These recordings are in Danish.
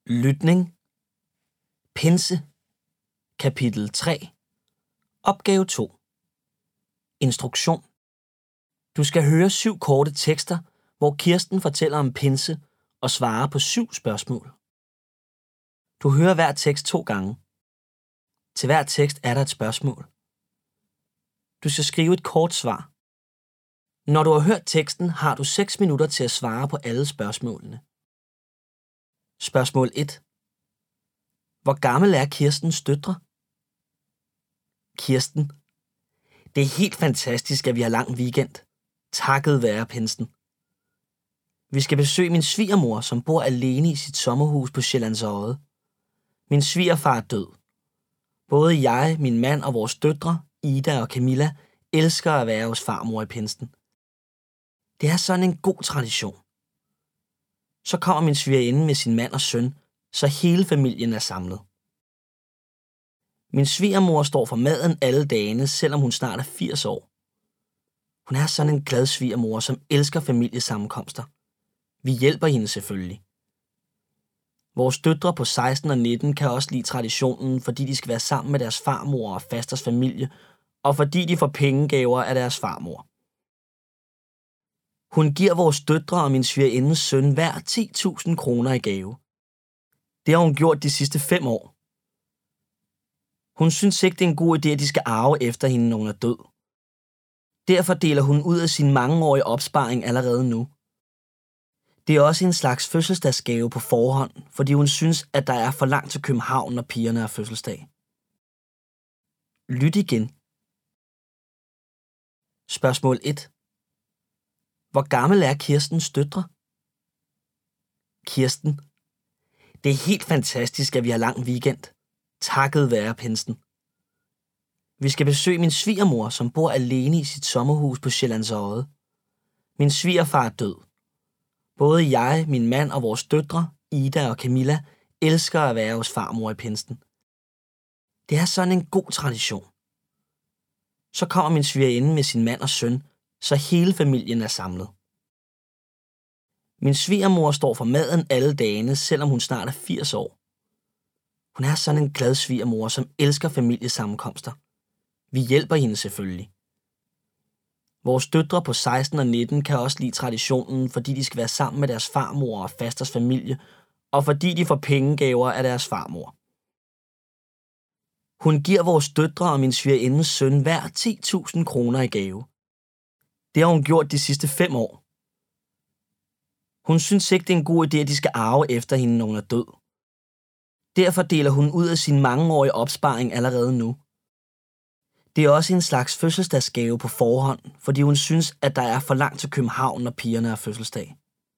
Lytning. Pinse. Kapitel 3. Opgave 2. Instruktion. Du skal høre 7 korte tekster, hvor Kirsten fortæller om pinse og svarer på 7 spørgsmål. Du hører hver tekst 2 gange. Til hver tekst er der et spørgsmål. Du skal skrive et kort svar. Når du har hørt teksten, har du 6 minutter til at svare på alle spørgsmålene. Spørgsmål 1. Hvor gammel er Kirstens døtre? Kirsten. Det er helt fantastisk, at vi har lang weekend. Takket være pinsen. Vi skal besøge min svigermor, som bor alene i sit sommerhus på Sjællands Odde. Min svigerfar er død. Både jeg, min mand og vores døtre, Ida og Camilla, elsker at være hos farmor i pinsen. Det er sådan en god tradition. Så kommer min svigerinde med sin mand og søn, så hele familien er samlet. Min svigermor står for maden alle dagene, selvom hun snart er 80 år. Hun er sådan en glad svigermor, som elsker familiesammenkomster. Vi hjælper hende selvfølgelig. Vores døtre på 16 og 19 kan også lide traditionen, fordi de skal være sammen med deres farmor og fasters familie, og fordi de får pengegaver af deres farmor. Hun giver vores døtre og min svigerindes søn hver 10.000 kroner i gave. Det har hun gjort de sidste 5 år. Hun synes ikke, det er en god idé, at de skal arve efter hende, når hun er død. Derfor deler hun ud af sin mangeårige opsparing allerede nu. Det er også en slags fødselsdagsgave på forhånd, fordi hun synes, at der er for langt til København, når pigerne har fødselsdag. Lyt igen. Spørgsmål 1. Hvor gammel er Kirstens døtre? Kirsten. Det er helt fantastisk, at vi har lang weekend. Takket være pinsen. Vi skal besøge min svigermor, som bor alene i sit sommerhus på Sjællands Odde. Min svigerfar er død. Både jeg, min mand og vores døtre, Ida og Camilla, elsker at være hos farmor i pinsen. Det er sådan en god tradition. Så kommer min svigerinde med sin mand og søn, så hele familien er samlet. Min svigermor står for maden alle dagene, selvom hun snart er 80 år. Hun er sådan en glad svigermor, som elsker familiesammenkomster. Vi hjælper hende selvfølgelig. Vores døtre på 16 og 19 kan også lide traditionen, fordi de skal være sammen med deres farmor og fasters familie, og fordi de får pengegaver af deres farmor. Hun giver vores døtre og min svigerindes søn hver 10.000 kroner i gave. Det har hun gjort de sidste 5 år. Hun synes ikke, det er en god idé, at de skal arve efter hende, når hun er død. Derfor deler hun ud af sin mangeårige opsparing allerede nu. Det er også en slags fødselsdagsgave på forhånd, fordi hun synes, at der er for langt til København, når pigerne har fødselsdag.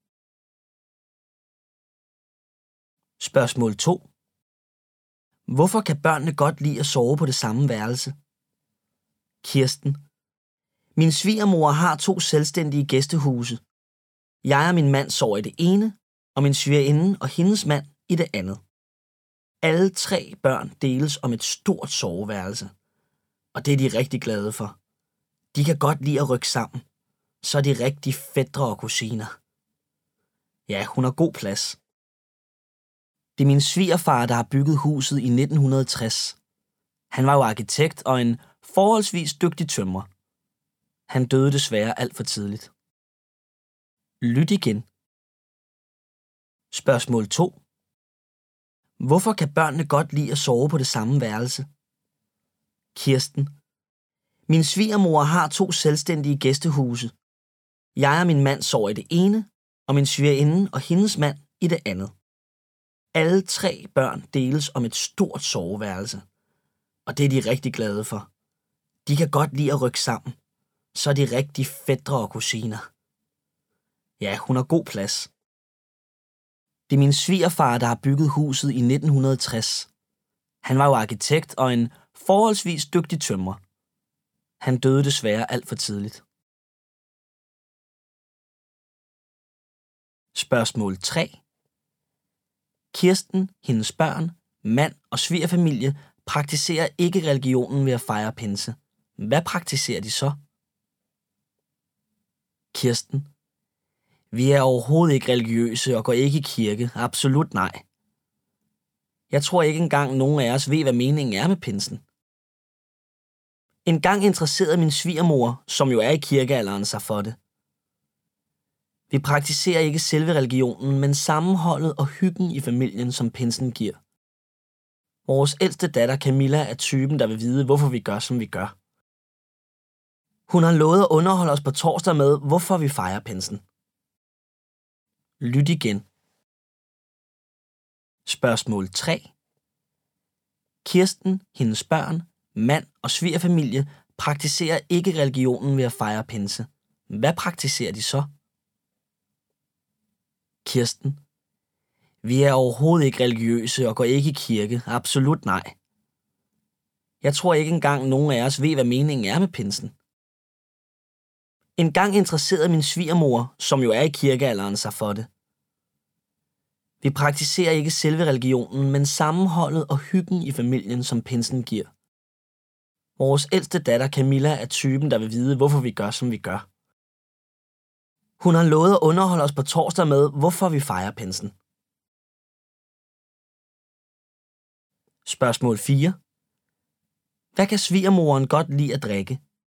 Spørgsmål 2. Hvorfor kan børnene godt lide at sove på det samme værelse? Kirsten. Min svigermor har 2 selvstændige gæstehuse. Jeg og min mand sover i det ene, og min svigerinde og hendes mand i det andet. Alle 3 børn deles om et stort soveværelse, og det er de rigtig glade for. De kan godt lide at rykke sammen, så er de rigtig fætre og kusiner. Ja, hun har god plads. Det er min svigerfar, der har bygget huset i 1960. Han var jo arkitekt og en forholdsvis dygtig tømrer. Han døde desværre alt for tidligt. Lyt igen. Spørgsmål 2. Hvorfor kan børnene godt lide at sove på det samme værelse? Kirsten. Min svigermor har 2 selvstændige gæstehuse. Jeg og min mand sover i det ene, og min svigerinde og hendes mand i det andet. Alle 3 børn deles om et stort soveværelse, og det er de rigtig glade for. De kan godt lide at rykke sammen, så er de rigtig fætre og kusiner. Ja, hun har god plads. Det er min svigerfar, der har bygget huset i 1960. Han var jo arkitekt og en forholdsvis dygtig tømrer. Han døde desværre alt for tidligt. Spørgsmål 3. Kirsten, hendes børn, mand og svigerfamilie praktiserer ikke religionen ved at fejre pinse. Hvad praktiserer de så? Kirsten. Vi er overhovedet ikke religiøse og går ikke i kirke. Absolut nej. Jeg tror ikke engang nogen af os ved, hvad meningen er med pinsen. En gang interesserede min svigermor, som jo er i kirkealderen, sig for det. Vi praktiserer ikke selve religionen, men sammenholdet og hyggen i familien, som pinsen giver. Vores ældste datter Camilla er typen, der vil vide, hvorfor vi gør, som vi gør. Hun har lovet at underholde os på torsdag med, hvorfor vi fejrer pinsen. Lyt igen. Spørgsmål 3. Kirsten, hendes børn, mand og svigerfamilie praktiserer ikke religionen ved at fejre pinse. Hvad praktiserer de så? Kirsten: Vi er overhovedet ikke religiøse og går ikke i kirke. Absolut nej. Jeg tror ikke engang nogen af os ved, hvad meningen er med pinsen. En gang interesserede min svigermor, som jo er i kirkealderen, sig for det. Vi praktiserer ikke selve religionen, men sammenholdet og hyggen i familien, som pinsen giver. Vores ældste datter Camilla er typen, der vil vide, hvorfor vi gør, som vi gør. Hun har lovet at underholde os på torsdag med, hvorfor vi fejrer pinsen. Spørgsmål 4. Hvad kan svigermoren godt lide at drikke?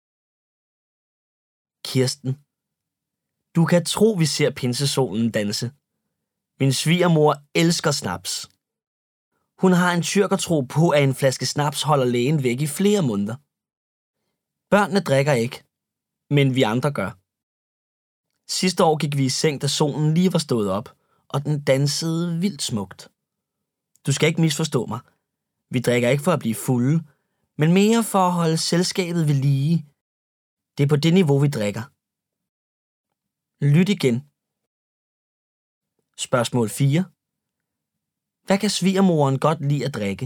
Kirsten: Du kan tro, vi ser pinsesolen danse. Min svigermor elsker snaps. Hun har en tyrkertro på, at en flaske snaps holder lægen væk i flere måneder. Børnene drikker ikke, men vi andre gør. Sidste år gik vi i seng, da solen lige var stået op, og den dansede vildt smukt. Du skal ikke misforstå mig. Vi drikker ikke for at blive fulde, men mere for at holde selskabet ved lige. Det er på det niveau, vi drikker. Lyt igen. Spørgsmål 4. Hvad kan svigermoren godt lide at drikke?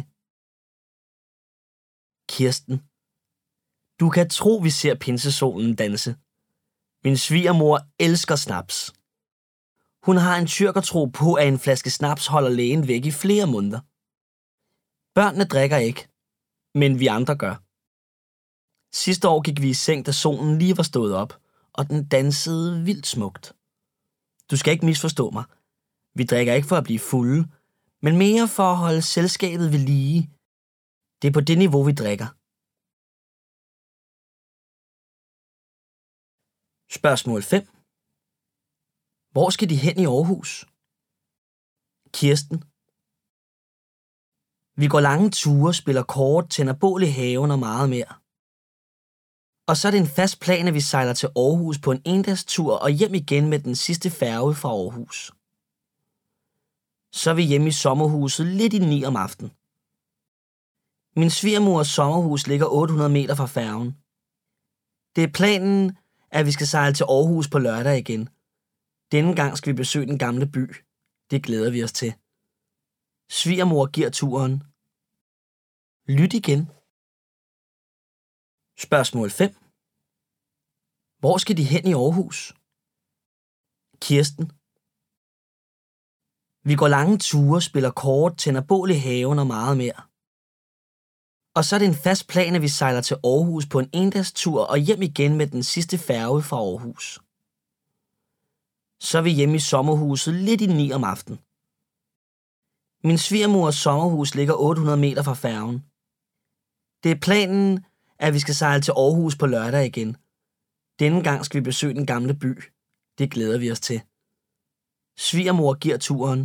Kirsten: Du kan tro, vi ser pinsesolen danse. Min svigermor elsker snaps. Hun har en tyrkertro på, at en flaske snaps holder lægen væk i flere måneder. Børnene drikker ikke, men vi andre gør. Sidste år gik vi i seng, da solen lige var stået op, og den dansede vildt smukt. Du skal ikke misforstå mig. Vi drikker ikke for at blive fulde, men mere for at holde selskabet ved lige. Det er på det niveau, vi drikker. Spørgsmål 5. Hvor skal de hen i Aarhus? Kirsten: Vi går lange ture, spiller kort, tænder bål i haven og meget mere. Og så er det en fast plan, at vi sejler til Aarhus på en endagstur og hjem igen med den sidste færge fra Aarhus. Så er vi hjemme i sommerhuset lidt i 9 om aftenen. Min svigermors sommerhus ligger 800 meter fra færgen. Det er planen, at vi skal sejle til Aarhus på lørdag igen. Denne gang skal vi besøge den gamle by. Det glæder vi os til. Svigermor giver turen. Lyt igen. Spørgsmål 5. Hvor skal de hen i Aarhus? Kirsten: Vi går lange ture, spiller kort, tænder bål i haven og meget mere. Og så er det en fast plan, at vi sejler til Aarhus på en endagstur og hjem igen med den sidste færge fra Aarhus. Så er vi hjemme i sommerhuset lidt i 9 om aftenen. Min svigermors sommerhus ligger 800 meter fra færgen. Det er planen, at vi skal sejle til Aarhus på lørdag igen. Denne gang skal vi besøge den gamle by. Det glæder vi os til. Svigermor giver turen.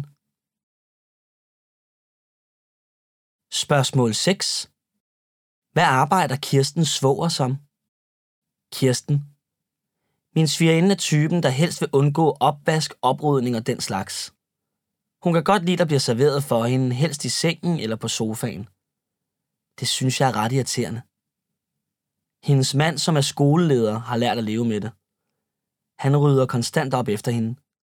Spørgsmål 6. Hvad arbejder Kirstens svoger som? Kirsten: Min svigerinde er typen, der helst vil undgå opvask, oprydning og den slags. Hun kan godt lide, at der bliver serveret for hende, helst i sengen eller på sofaen. Det synes jeg er ret irriterende. Hendes mand, som er skoleleder, har lært at leve med det. Han rydder konstant op efter hende.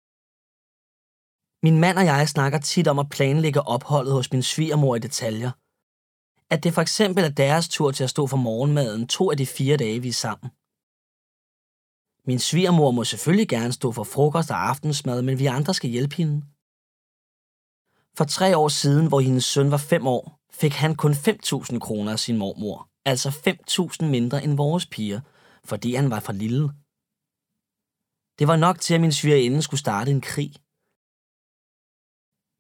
Min mand og jeg snakker tit om at planlægge opholdet hos min svigermor i detaljer. At det for eksempel er deres tur til at stå for morgenmaden 2 af de 4 dage, vi er sammen. Min svigermor må selvfølgelig gerne stå for frokost og aftensmad, men vi andre skal hjælpe hende. For 3 år siden, hvor hendes søn var 5 år, fik han kun 5.000 kroner af sin mormor. Altså 5.000 mindre end vores piger, fordi han var for lille. Det var nok til, at min svigerinde skulle starte en krig.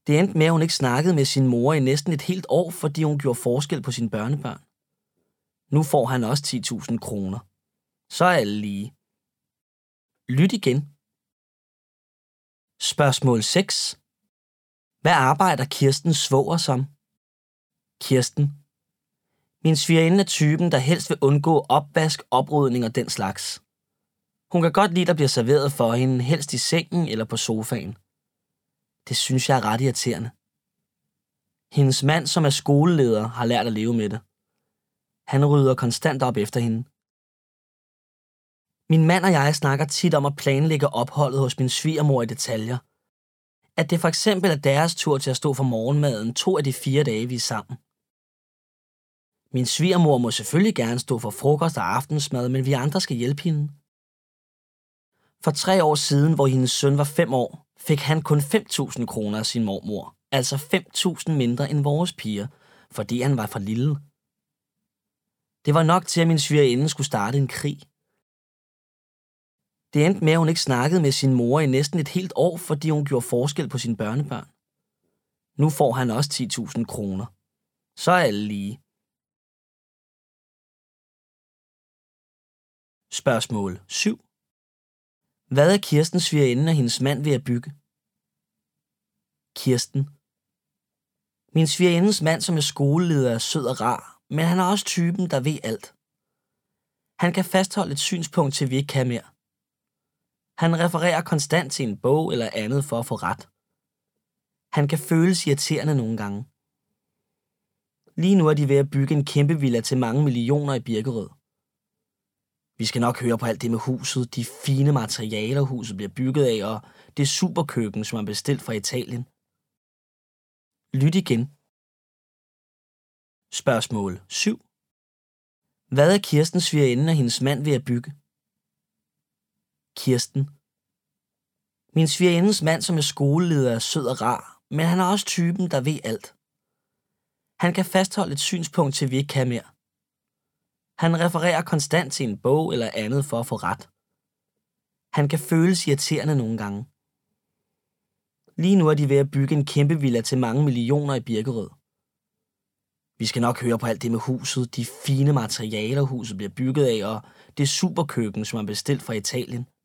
Det Det endte med, at hun ikke snakkede med sin mor i næsten et helt år, fordi hun gjorde forskel på sine børnebørn. Nu får han også 10.000 kroner. Så er alle lige. Lyt igen. Spørgsmål 6. Hvad arbejder Kirstens svoger som? Kirsten. Min svigerinde er typen, der helst vil undgå opvask, oprydning og den slags. Hun kan godt lide, at der bliver serveret for hende, helst i sengen eller på sofaen. Det synes jeg er ret irriterende. Hendes mand, som er skoleleder, har lært at leve med det. Han rydder konstant op efter hende. Min mand og jeg snakker tit om at planlægge opholdet hos min svigermor i detaljer. At det for eksempel er deres tur til at stå for morgenmaden 2 af de 4 dage, vi er sammen. Min svigermor må selvfølgelig gerne stå for frokost og aftensmad, men vi andre skal hjælpe hende. For 3 år siden, hvor hendes søn var 5 år, fik han kun 5.000 kroner af sin mormor, altså 5.000 mindre end vores piger, fordi han var for lille. Det var nok til, at min svigerinde skulle starte en krig. Det endte med, at hun ikke snakkede med sin mor i næsten et helt år, fordi hun gjorde forskel på sine børnebørn. Nu får han også 10.000 kroner. Så er alle lige. Spørgsmål 7. Hvad er Kirstens svigerinde og hendes mand ved at bygge? Kirsten. Min svigerindes mand, som er skoleleder, er sød og rar, men han er også typen, der ved alt. Han kan fastholde et synspunkt, til vi ikke kan mere. Han refererer konstant til en bog eller andet for at få ret. Han kan føles irriterende nogle gange. Lige nu er de ved at bygge en kæmpe villa til mange millioner i Birkerød. Vi skal nok høre på alt det med huset, de fine materialer, huset bliver bygget af, og det superkøkken, som er bestilt fra Italien. Lyt igen. Spørgsmål 7. Hvad er Kirstens svigerinde og hendes mand ved at bygge? Kirsten. Min svigerindes mand, som er skoleleder, er sød og rar, men han er også typen, der ved alt. Han kan fastholde et synspunkt, til vi ikke kan mere. Han refererer konstant til en bog eller andet for at få ret. Han kan føles irriterende nogle gange. Lige nu er de ved at bygge en kæmpe villa til mange millioner i Birkerød. Vi skal nok høre på alt det med huset, de fine materialer, huset bliver bygget af, og det superkøkken, som er bestilt fra Italien.